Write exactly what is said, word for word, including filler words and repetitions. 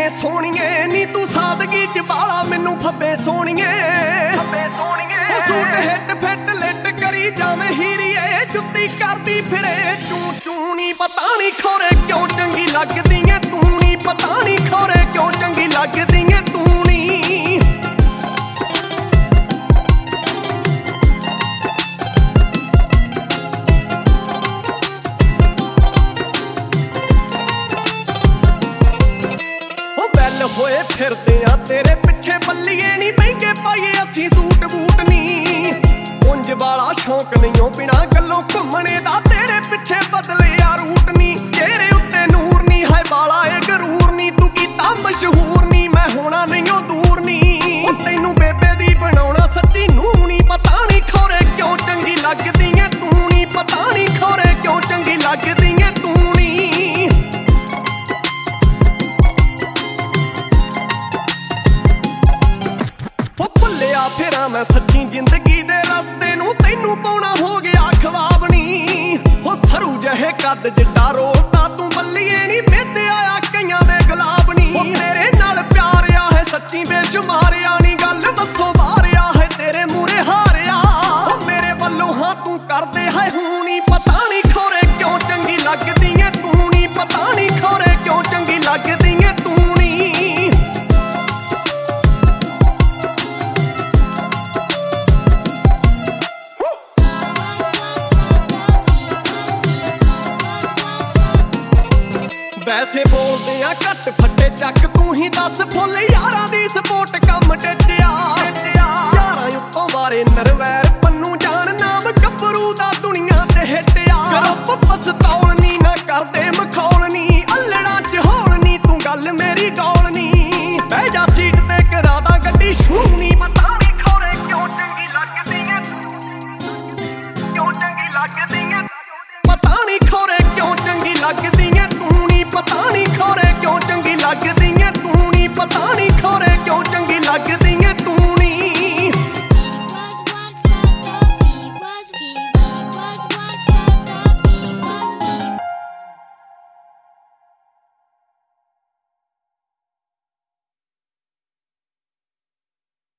ਸੋਹਣੀਏ ਨੀ ਤੂੰ ਸਾਦਗੀ ਚ ਬਾਲਾ ਮੈਨੂੰ ਫੱਬੇ ਸੋਹਣੀਏ ਫੱਬੇ ਸੋਹਣੀਏ ਉਹ ਸੂਟ ਹਿੱਟ ਫਿੱਟ ਲਿੱਟ ਕਰੀ ਜਾਵੇਂ ਹੀਰੀਏ ਜੁੱਤੀ ਕਰਦੀ ਫਿਰੇ ਚੂ ਚੂ ਨੀ ਪਤਾ ਨੀ ਖੋਰੇ ਕਿਉਂ ਚੰਗੀ ਲੱਗਦੀ ਏ ਤੂੰ ਨੀ ਪਤਾ ਨੀ ਖੋਰੇ ਕਿਉਂ ਚੰਗੀ ਲੱਗਦੀ ਏ ਤੂੰ ਨੀ ਹੋਏ ਫਿਰਦੇ ਆ ਤੇਰੇ ਪਿੱਛੇ ਬੱਲੀਏ ਨੀ ਮਹਿੰਗੇ ਪਾਈਏ ਅਸੀਂ ਸੂਟ ਬੂਟ ਨੀ ਉਂਝ ਵਾਲਾ ਸ਼ੌਂਕ ਨਹੀਂ ਉਹ ਬਿਨਾ ਗੱਲੋਂ ਘੁੰਮਣੇ ਦਾ ਤੇਰੇ ਪਿੱਛੇ ਬਦਲਿਆ ਰੂਟ ਨੀ ਚਿਹਰੇ ਉੱਤੇ ਨੂਰ ਨੀ ਹੈ ਵਾਲਾ ਏ ਗਰੂਰ ਨੀ ਤੂੰ ਕੀਤਾ ਮਸ਼ਹੂਰ ਨੀ ਮੈਂ ਹੋਣਾ ਨਹੀਂ ਉਹ ਦੂਰ ਨੀ ਉਹ ਤੈਨੂੰ ਬੇਬੇ ਦੀ ਬਣਾਉਣਾ ਸੱਚੀ ਨੂੰ ਨੀ ਪਤਾ ਨੀ ਖੋਰੇ ਕਿਉਂ ਚੰਗੀ ਲੱਗਦੀ ਏ ਤੂੰ ਨੀ ਪਤਾ ਨੀ ਖੋਰੇ ਕਿਉਂ ਚੰਗੀ ਲੱਗਦੀ ਏ ਤੂੰ ਨੀ ਫਿਰਾਂ ਮੈਂ ਸੱਚੀ ਜ਼ਿੰਦਗੀ ਦੇ ਰਸਤੇ ਨੂੰ ਤੈਨੂੰ ਪਾਉਣਾ ਹੋ ਗਿਆ ਖਵਾਬ ਨੀ ਹੋ ਸਰੂ ਜਿਹੇ ਕੱਦ ਜਿੱਡਾ ਰੋਤਾ ਤੂੰ ਬੱਲੀਏ ਨੀ ਮਿੱਧਿਆ ਆ ਕਈਆਂ ਦੇ ਗੁਲਾਬ ਨੀ ਹੋ ਤੇਰੇ ਨਾਲ ਪਿਆਰ ਆ ਹੈ ਸੱਚੀ ਬੇਸ਼ੁਮਾਰਿਆ ਨੀ ਗੱਲ ਦੱਸੋ ਬਾਰਿਆ ਹੈ ਤੇਰੇ ਮੂਰੇ ਹਾਰਿਆ ਹੋ ਮੇਰੇ ਵੱਲੋਂ ਹਾਂ ਤੂੰ ਕਰਦੇ ਹੈ ਹੂੰ ਨੀ ਪਤਾ ਨੀ ਖੋਰੇ ਕਿਉਂ ਚੰਗੀ ਲੱਗਦੀ ਏ ਤੂੰ ਨੀ ਪਤਾ ਨੀ ਖੋਰੇ ਕਿਉਂ ਚੰਗੀ ਲੱਗਦੀ ਏ ਤੂੰ ਨੀ ਵੈਸੇ ਬੋਲਦੇ ਆ ਘੱਟ ਫੱਟੇ ਚੱਕ ਤੂੰ ਹੀ ਦੱਸ ਫੁੱਲ ਯਾਰਾਂ ਦੀ